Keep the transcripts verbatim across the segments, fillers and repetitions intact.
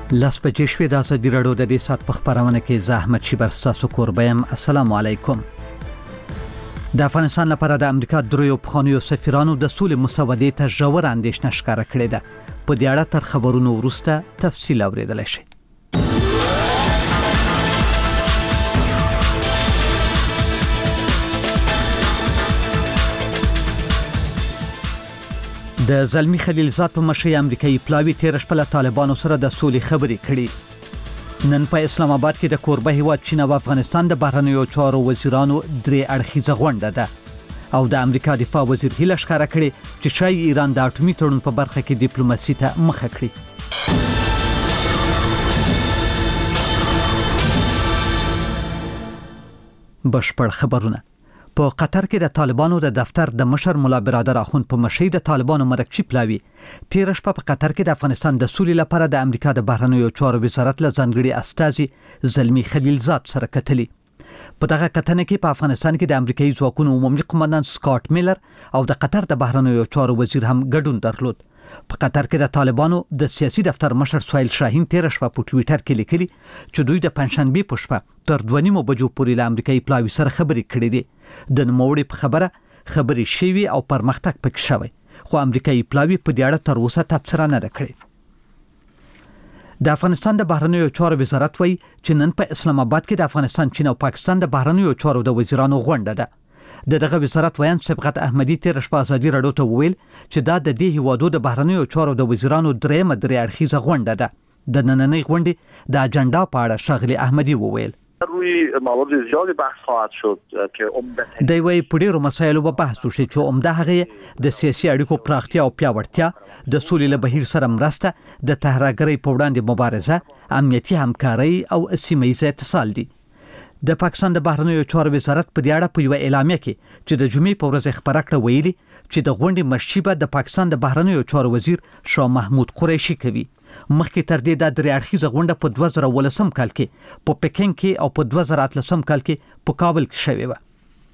لاس بجې شوې د ازادي راډیو د دې سات په خبرونه کې زه احمد شیبر ستاسو کوربه یم. السلام علیکم. د افغانستان لپاره د امریکا دریو پخوانیو سفیرانو د سولې مسودې ته ژوره اندېښنه ښکاره کړې ده. په دې اړه تر خبرونو وروسته تفصیل اورېدلی شئ. د زلمی خلیلزاد په مشرۍ امریکایي پلاوی تیر شپه له طالبانو سره د سولې خبرې کړې. نن په اسلام آباد کې د کوربه هیواد چین او افغانستان د بهرنیو چارو وزیرانو درې اړخیزه غونډه ده او د امریکا دفاع وزیر هیله ښکاره کړې چې شاید ایران د اټومي تړون په برخه کې ډیپلوماسي ته مخه کړي. بشپړ خبرونه. په قطر کې د طالبانو د دفتر د مشر مولا برادر اخوند په مشرۍ د طالبانو مرکچی پلاوی تیر شپه په قطر کې د افغانستان د سولې لپاره د امریکا د بهرنیو چارو وزارت له ځانګړي استازي زلمی خلیلزاد سره کتلي. په دغه کتنه کې په افغانستان کې د امریکایي ځواکونو عمومي قومندان سکاټ میلر او د قطر د بهرنیو چارو وزیر هم ګډون درلود. په قطر کې د طالبانو د سیاسي دفتر مشر سویل شاهین تیر شپه په ټوئیټر کې لیکلي چې دوی د پنځشنبه په شپه تر دوه نیمو بجو پورې له امریکایي پلاوی سره خبرې کړې دي. د نوموړي په خبره خبرې شوي او پرمختګ پکې شوی، خو امریکایي پلاوی په دې اړه تر اوسه تبصره نه ده کړې. د افغانستان د بهرنیو چارو وزارت وایي چې نن په اسلام آباد کې د افغانستان، چین او پاکستان د بهرنیو چارو د وزیرانو غونډه ده. د دغه وزارت ویان صبغت احمدي تیر شپه ازادي راډیو ته وویل چې دا د دې هیوادو د بهرنیو چارو د وزیرانو دریمه درې اړخیزه غونډه ده. د نننۍ غونډې د اجنډا په اړه ښاغلي احمدي وویل روی موارد زیادی بحث خواهد شد که عمدتاً دی وی په ډیرو مسایلو به بحث وشي چې عمده هغه د سیاسي اړیکو پراختیا او پیاوړتیا، د سولې له بهیر سره مرسته، د تهرانګرۍ په وړاندې مبارزه، امنیتي همکاري او سیمه ییز اتصال دي. د پاکستان د بهرنیو چارو وزارت په دې اړه په یو اعلامیه کې چې د جمعې په ورځ خبره کړه ویلي چې د غونډې مشري به د پاکستان د بهرنیو چارو وزیر شاه محمود قریشي کوي. مخکې تر دې د درې اړخیزه غونډه په دوه زره ولسم کال کې په پکین کې او په دوه زره اتلسم کال کې په کابل کې شوې وه.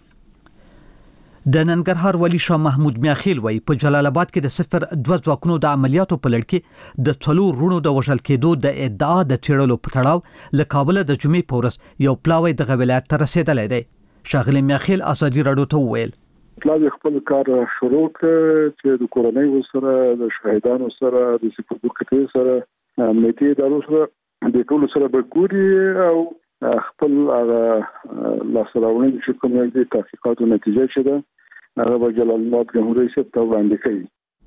د ننګرهار ولی شاه محمود میاخیل وایي په جلال آباد کې د صفر دوه ځواکونو د عملیاتو په لړ کې د څلور رونو د وژل کېدو د ادعا د څېړلو په تړاو له کابل د جمعې په ورځ یو پلاوی دغه ولایت ته رسېدلی دی. ښاغلي میاخیل ازادي راډیو ته وویل پلاوی خپل کار شروع کړ چې د کورنۍ سره، د شهیدانو سره، د سپورټ سره، امنیتي ادارو سره د ټولو سره به ګوري او خپل هغه لاسراوړنې چې کومه د تحقیقاتو نتیجه چې ده هغه به جلال آباد جمهوریت ته وړاندې کوي.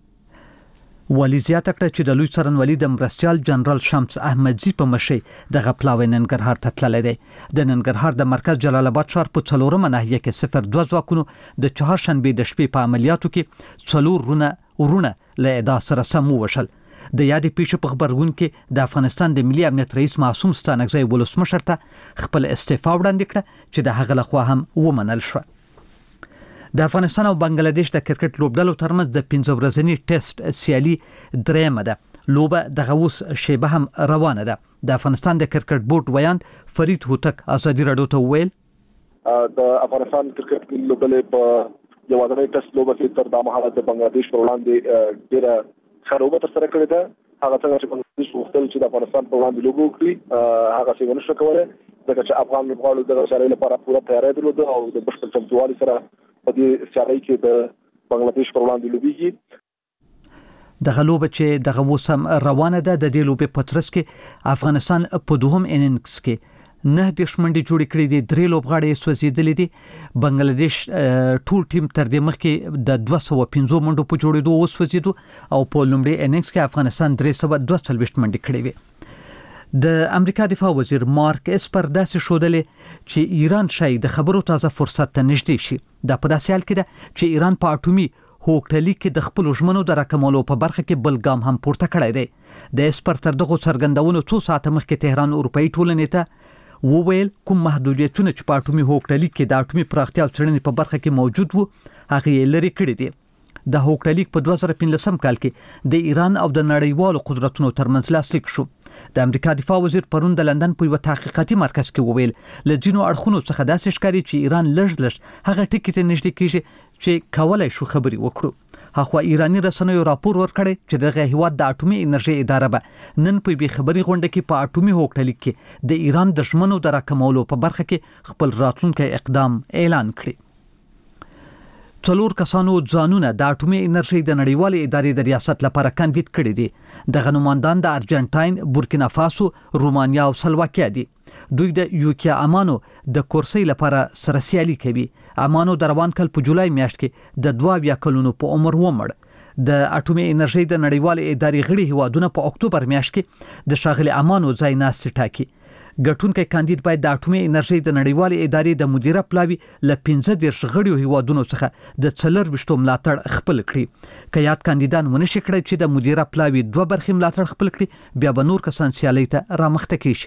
ولی زیاته کړه چې د لوی څارنوالي د مرستیال جنرال شمس احمدزي په مشرۍ دغه پلاوی ننګرهار ته تللی دی. د ننګرهار د مرکز جلال آباد ښار په څلورمه ناحیه کې صفر دوه ځواکونو د چهارشنبې د شپې په عملیاتو کې څلور رونه ورونه له ادعا سره سم ووژل. د یادې پیښې په خبرګون کې د افغانستان د ملي امنیت رئیس معصوم ستانکزی ولسمشر ته خپل استعفا وړاندې کړه چې د هغه لخوا هم ومنل شوه. د افغانستان او بنگلاديش د کرکټ لوبډلو ترمنځ د پنځه ورځني ټیسټ سیالي درېمه ده. لوبه دغه اوس شیبه هم روانه ده. د افغانستان د کرکټ بورډ ویاند فرید هوتک ازادي راډیو ته وویل د افغانستان کرکټ لوبډلې په یوازینۍ ټیسټ لوبه کې تر دا مهاله د بنگلاديش پر وړاندې ډېره ښه لوبه ترسره کړې ده. هغه څنګه چې بنگلاديش غوښتل چې د افغانستان پر وړاندې لوبه وکړي هغه څه ونه شو کولی، ځکه چې افغان لوبغاړو د سیالۍ لپاره پوره تیاری درلوده او د بشپړ چمتووالي سره په دې سیالۍ کې د بنگلاديش پر وړاندې لوبېږي. دغه لوبه چې دغه اوس هم روانه ده، د دې لوبې په ترڅ کې افغانستان په دوهم اننګز کې نه دېرش منډې جوړې کړې دي، درې لوبغاړي یې سوځېدلي دي. بنگلاديش ټول ټیم تر دې مخکې د دوه سوه پنځو منډو په جوړېدو وسوځېدو او په لومړي اننګز کې افغانستان درې سوه دوه څلوېښت منډې کړې وې. د امریکا دفاع وزیر مارک اسپر داسې ښودلې چې ایران شاید د خبرو تازه فرصت ته نږدې شي. دا په داسې حال کې ده چې ایران په اټومي هوکړلیک کې د خپلو ژمنو د راکمولو په برخه کې بل ګام هم پورته کړی دی. د اسپر تر دغو څرګندونو څو ساعته مخکې تهران اروپایي ټولنې ته وویل کوم محدودیتونه چې په اټومي هوکړلیک کې د اټومي پراختیا او څېړنې په برخه کې موجود وو هغه یې لرې کړي دي. د هوکړلیک په دوه زره پنځلسم کال کې د ایران او د نړیوالو قدرتونو ترمنځ لاسلیک شو. د امریکا دفاع وزیر پرون د لندن په یو تحقیقاتي مرکز کې وویل له ځینو اړخونو څخه داسې ښکاري چې ایران لږ لږ هغه ټکي ته نږدې کیږي چې کولای شو خبري وکړو. هغه ایرانی رسنیو راپور ورکړی چې دغه هیواد د اټومي انرژي اداره به نن په بي خبري غونډه کې په اټومي هوکړلیک کې د ایران د ژمنو د راکمولو په برخه کې خپل راتلونکي اقدام اعلان کړی. څلور کسانو ځانونه د اټومي انرژي د نړیوالې ادارې د ریاست لپاره کاندید کړي دي. دغه نوماندان د ارجنټاین، بورکینا فاسو، رومانیا او سلواکیا دي. دوی د یوکیا امانو د کورسۍ لپاره سره سیالي کوي. امانو د روان کال په جولای میاشت کې د دوه اویا کلونو په عمر ومړ. د اټومي انرژي د نړیوالې ادارې غړي هیوادونه په اکتوبر میاشت کې د شاغلي امانو ځای ناست ټاکي. ګټونکي کاندید باید د اټومي انرژي د نړیوالې ادارې د مدیره پلاوي ل پنځه دیرش غړیو هیوادونو څخه د څلور وشتو ملاتړ خپل کړي. که یاد کاندیدان ونشي کړی چې د مدیره پلاوي دوه برخې ملاتړ خپل کړي، بیا به نور کسان سیالي ته رامخته کیږي.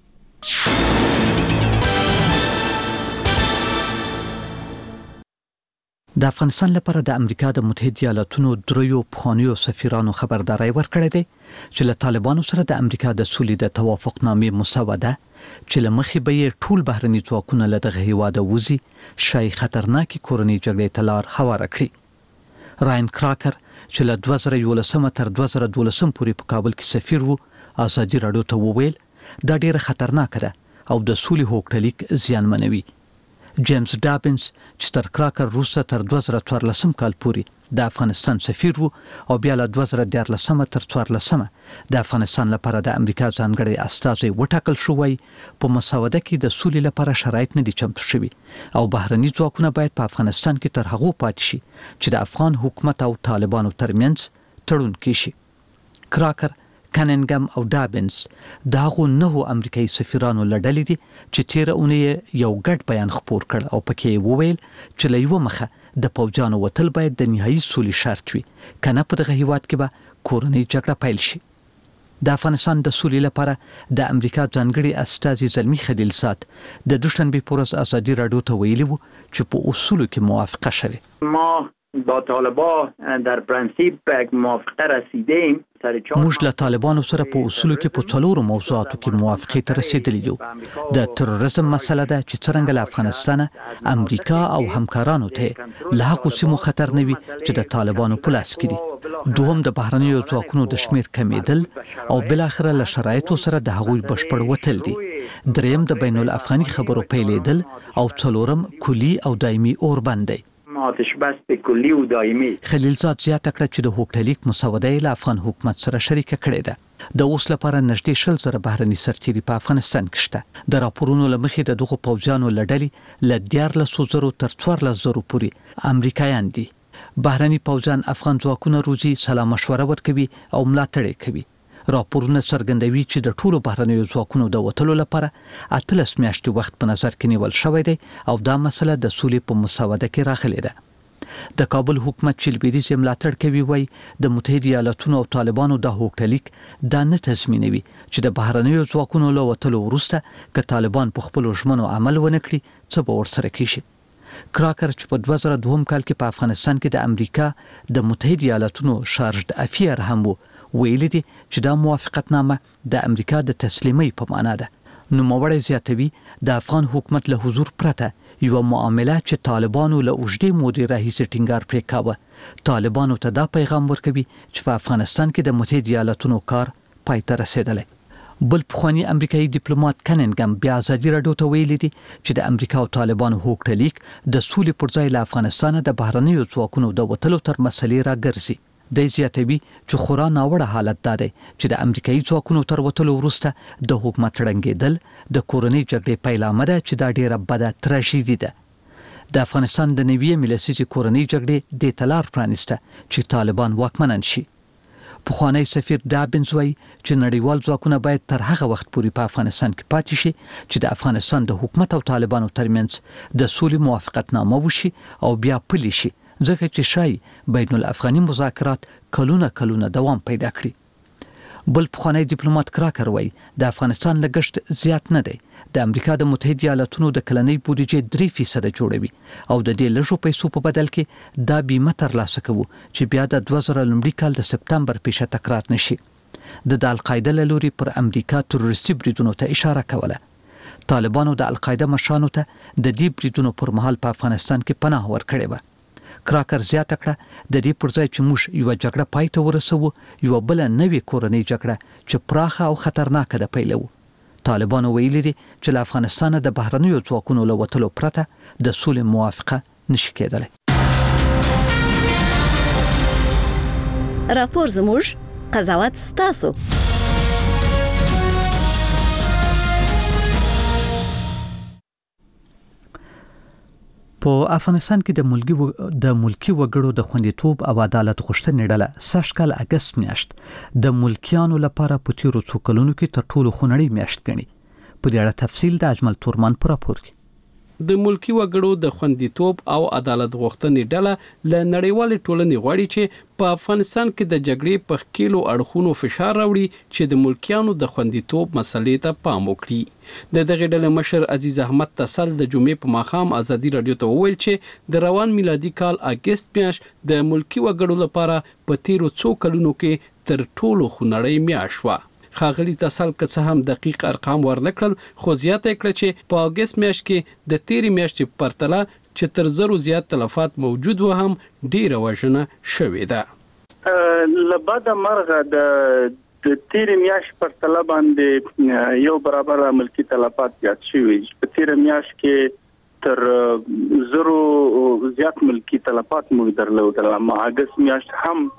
د افغانستان لپاره د امریکا د متحده ایالاتونو دریو پخوانیو سفیرانو خبرداري ورکړې ده چې له طالبانو سره د امریکا د سولې د توافقنامې مسوده چې له مخې به یې ټول بهرني ځواکونه له دغه هیواده وځي شای خطرناکې کورنۍ جګړې ته لار هواره کړي. راین کراکر چې له دوه زره یولسم تر دوه زره دولسم پورې په کابل کې سفیر وو، ازادي راډیو ته وویل دا ډیره خطرناکه ده او د سولې هوکړلیک زیانمنوي. جیمز ډابنز چې تر کراکر وروسته تر دوه زره څوارلسم کال پورې د افغانستان سفیر وو او بیا له دوه زره دیارلسم تر څوارلسم د افغانستان لپاره د امریکا ځانګړي استازی وټاکل شو. وای په مسوده کې د سولې لپاره شرایط نه دي چمتو شوي او بهرني ځواکونه باید په افغانستان کې تر هغو پاتې شي چې د افغان حکومت او طالبانو ترمنځ تړون کیږي. کراکر، کننګم او ډابنز داغو نه امریکایي سفیرانو لړلې دي چې تیر اونۍ یو ګډ بیان خپور کړ او پکې وویل چې له یو مخه د پوجانو وتل باید د نهایي سولې شرط وي، کنه په دغه هیواد کې به کورنۍ جګړه پیل شي. د افغانستان د سولې لپاره د امریکا ځانګړي استازي زلمی خلیلزاد د دوشنبه پر ورځ ازادي راډیو ته ویلي وو چې په اصولو کې موافقه شوه. ما با طالبان در پرنسیپ به موافقه رسیدیم. موږ له طالبانو سره په اصولو کې په څلورو موضوعاتو کې موافقه ته رسیدلی یو. د تروریزم مسله ده چې څنګه له افغانستان، امریکا او همکارانو ته له هغو سیمو خطر نه وي چې د طالبانو په لاس کې دي. دوهم د بهرنیو ځواکونو د شمیر کمیدل او بل اخر له شرایطو سره د هغوی بشپړ وتل دي. دریم د بین الافغاني خبرو پیلېدل او څلورم کلی او دایمي اوربند دی. آتش بس کلی و دائمی. خلیلزاد زیاته کړه چې د هوکړلیک مسوده له افغان حکومت سره شریکه کړې ده. د اوس لپاره نږدې شل زره بهرني سرتیري په افغانستان کې شته. د راپورونو له مخې د دغو پوځیانو لړلې له دیارلسو زرو تر څوارلس زرو پورې امریکایان دي. بهرني پوځیان افغان ځواکونه روزي، سلا مشوره ورکوي او ملاتړ کوي. راپورونه څرګندوي چې د ټولو بهرنیو ځواکونو د وتلو لپاره اتلس میاشتې وخت په نظر کې نیول شوی دی او دا مسله د سولې په مسوده کې راغلې ده. د کابل حکومت چې لویدیځ ملاتړ کوي وای د متحده ایالاتونو او طالبانو د هوکړلیک دا نه تضمینوي چې د بهرنیو ځواکونو له وتلو وروسته که طالبان په خپلو ژمنو عمل ونه کړي څه به ورسره کیږي. کراکر چې په دوه زره دوه کال کې په افغانستان کې د امریکا د متحده ایالاتونو شارجډ افیر هم وو، ویل دي چې دا موافقتنامه د امریکا د تسلیمۍ په معنا ده. نو موړی زیاتوي د افغان حکومت له حضور پرته یو معامله چې طالبانو له اوږدې مودې راهیسې ټینګار پرې کاوه، طالبانو ته دا پیغام ورکوي چې په افغانستان کې د متحده ایالاتونو کار پای ته رسیدلی. بل پخوانی امریکایي ډیپلوماټ کننګم بیا ازادي راډیو ته ویلي دي چې د امریکا او طالبانو هوکړلیک د سولې پر ځای له افغانستان د بهرنیو ځواکونو د وتلو تر مسلې راګرځي. د زیاتوي چې خورا ناوړه حالت ده چې د امریکایي ځواکونو تر وتلو وروسته د حکومت ړنګېدل د کورنۍ جګړې پیلامه ده چې دا ډیره بده تراژیدي ده. د افغانستان د نوې ملسیزي کورنۍ جګړې د تلار پرانسته چې طالبان واکمنان شي. پخوانی سفیر ډابنز وای چې نړیوال ځواکونه باید تر هغه وخت پورې په افغانستان کې پاتې شي چې د افغانستان د حکومت او طالبانو ترمنځ د سولې موافقتنامه وشي او بیا پلي شي، ځکه چې شای بین الافغاني مذاکرات کلونه کلونه دوام پیدا کړي. بل پخوانی ډیپلوماټ کراکر وای د افغانستان لګښت زیات نه دی. د امریکا د متحده ایالاتونو د کلنۍ بودیجې درې فیصد جوړوي او د دې لږو پیسو په بدل کې دا بیمه ترلاسه کوي چې بیا د دوه زره لومړي کال د سپتمبر پیښه تکرار نشي. د القاعده له لوري پر امریکا تروریستي بریدونو ته اشاره کوله. طالبانو د القاعده مشرانو ته د دې بریدونو پر مهال په افغانستان کې پناه ورکړې وه. کراکر زیاته کړه د دې پر ځای چې موږ یو جګړه پای ته ورسوو یو بل نوې کورنۍ جګړه چې پراخه او خطرناکه ده پیلو. طالبانو ویلي دي چې له افغانستان د بهرنیو ځواکونو له وتلو پرته د سولې موافقه نشي کېدلی. راپور زموږ، قضاوت ستاسو. په افغانستان کې د ملکی و... د ملکی وګړو د خوندیتوب او عدالت غوښتنې ډله سږ کال اگست میاشت د ملکیانو لپاره په تیرو څو کلونو کې تر ټولو خونړۍ میاشت ګڼي. په دې اړه تفصیل د اجمل تورمان په راپور کې. د ملکی وګړو د خوندیتوب او عدالت غوښتنې ډله ل نړیوالې ټولنې غواړي چې په افغانستان کې د جګړې په خکیلو اړخونو فشار راوړي چې د ملکیانو د خوندیتوب مسلې ته پام وکړي. د دغه ډلې مشر عزیز احمد تسل د جمعې په ماښام ازادي رادیو ته وویل چې د روان میلادي کال اگست میاشت د ملکی وګړو لپاره په تیرو څو کلونو کې تر ټولو خونړۍ میاشت وه. خاغلی تسل که څه هم دقیق ارقام ورنکړل خو زیاته کړه چې په اگست میاشت کې د تیری میاشتې پرتله چې تر زرو زیات تلفات موجود و هم ډیره وژنه شوې ده. لبد مرغه د د تیری میاشت پرتله باندې یو برابر ملکی تلفات زیات شوي. په تیری میاشت کې تر زرو زیات ملکی تلفات موږ درلودل. اما اگست میاشت هم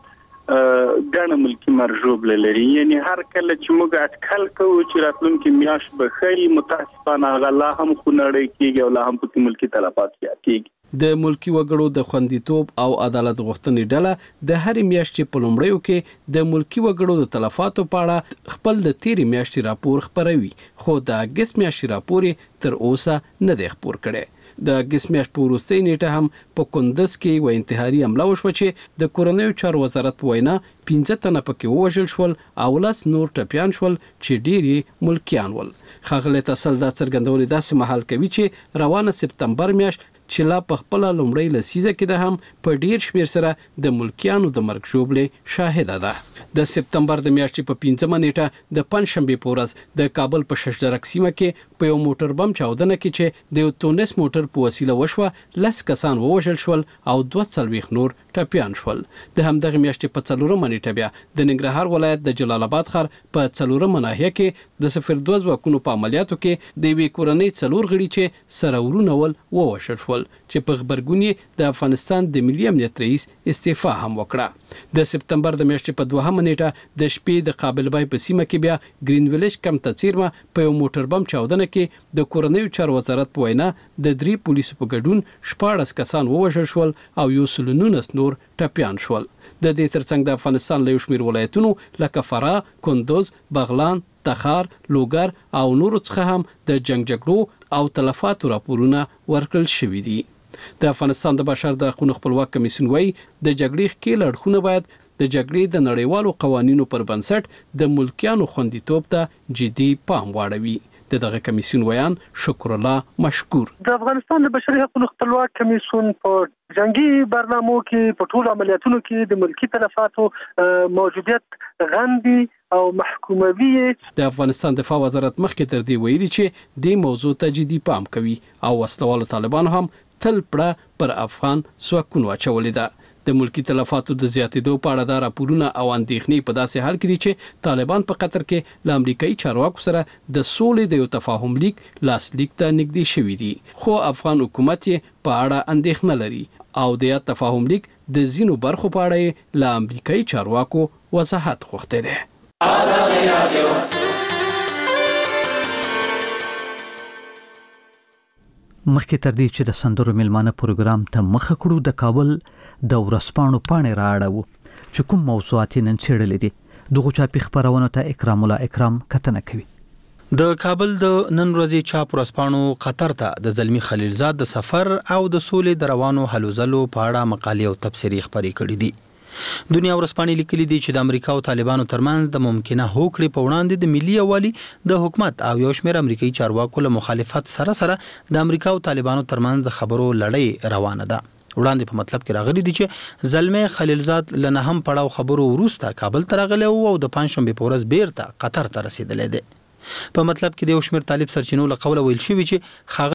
ګڼه ملکی مرجوب لري. یعنی هر کله چې موږ اټکل کوو چې راتلونکي میاشت به خیلی متاسفانه غلا هم خونړۍ کیږي او لا هم په ملکی تلفات زیاتېږي. د ملکی وګړو د خوندیتوب او عدالت غوښتنې ډله د هر میاشتې په لومړیو کې د ملکی وګړو د تلفاتو په اړه خپل د تیری میاشتې راپور خپروي خو د اگست میاشتې راپور تر اوسه نه دی خپور کړی. د اگست میاشت په وروستۍ نیټه هم په کندز کې و انتحاري حمله وشوه چې د کورنیو چارو وزارت په وینا پنځه تنه پکې ووژل شول او لس نور ټپیان شول چې ډېر ملکیان ول. ښاغلی تسل دا څرګندونې داسې مهال کوي چې روانه سپتمبر میاشت چې لا په خپل لومړی لسیزه کې ده هم په ډیر شمیر سره د ملکیانو د مرګ ژوبلې شاهده ده. د سپتمبر د میاشتې په پنځمه نیټه د پنځشنبې په ورځ د کابل په ششدرک سیمه کې په یو موټر بم چاودنه کې چې د یو تونس موټر په وسیله وشوه لس کسان ووژل شول او دوه څلوېښت نور ټپیان شول. د همدغه میاشتې په څلورمه نیټه بیا د ننګرهار ولایت د جلال آباد ښار په څلورمه ناحیه کې د صفر دوه ځواکونو په عملیاتو کې د یوې کورنۍ څلور غړي چې سره ورونه ول ووژل شول چې په خبرګون د افغانستان د ملي امنیت رئیس استعفا هم وکړه. د سپتمبر د میاشتې په دوهمه نیټه د شپې د قابل بای په سیمه کې بیا گرین ویلیج کم تڅیرمه په یو موټر بم چاودنه کې د کورنیو چارو وزارت په وینا د درې پولیسو په ګډون شپاړس کسان ووژل شول او یو سل نولس نور ټپیان شول. د دې ترڅنګ د افغانستان له یو شمېر ولایتونو لکه فراه، کندوز، بغلان، تخار، لوګر او نورو څخه هم د جنگ جګړو او تلفاتو راپورونه ورکړل شوي دي. د افغانستان د بشر د حقوقو خپلواک کمیسیون وايي د جګړې ښکېل اړخونه باید د جګړې د نړیوالو قوانینو پر بنسټ د ملکیانو خوندیتوب ته جدي پام واړوي. د دغه کمیسیون ویان شکر الله مشکور. د افغانستان د بشري حقوقو خپلواک کمیسیون په جنگي برنامو کې په ټولو عملیاتونو کې د ملکی تلفاتو موجودیت غندي او محکوموي. د افغانستان دفاع وزارت مخکې تر دې ویلي چې د موضوع ته جدي پام کوي او وسلوالو طالبانو هم تل پړه پر افغان ځواکونو اچولې ده. د ملکی تلفاتو د زیاتېدو په اړه د راپورونه او اندېښنې په داسې حال کې دي چې طالبان په قطر کې له امریکایي چارواکو سره د سولې د یو تفاهم لیک لاسلیک ته نږدې شوي دي خو افغان حکومت یې په اړه اندېښنه لري او د یاد تفاهم لیک د ځینو برخو په اړه یې له امریکایي چارواکو وضاحت غوښتی دی. آزادي رادیو مخکې تر دې چې د سندرو میلمانه پروګرام ته مخه کړو د کابل د ورځپاڼو پاڼې رااړو چې کوم موضوعات نن څېړلې دي دغه چاپي خبرونو ته اکرام الله اکرام کتنه کوي. د کابل د نن ورځې چاپ ورځپاڼو قطر ته د زلمی خلیلزاد د سفر او د سولې د روانو هلو ځلو په اړه مقالې او تبصرې خپرې کړې دي. دنیا ورځپاڼې لیکلي دي چې د امریکا او طالبانو ترمنځ د ممکنه هوکړې په وړاندې د ملي یووالي د حکومت او یو شمېر امریکایي چارواکو له مخالفت سره سره د امریکا او طالبانو ترمنځ د خبرو لړۍ روانه ده. وړاندې په مطلب کې راغلي دي چې زلمی خلیلزاد له نهم پړاو خبرو وروسته کابل ته راغلی او د پنځشنبې په ورځ بیرته قطر ته رسیدلی دی. په مطلب کې د یو شمېر طالب سرچینو له قوله ویل شوي چې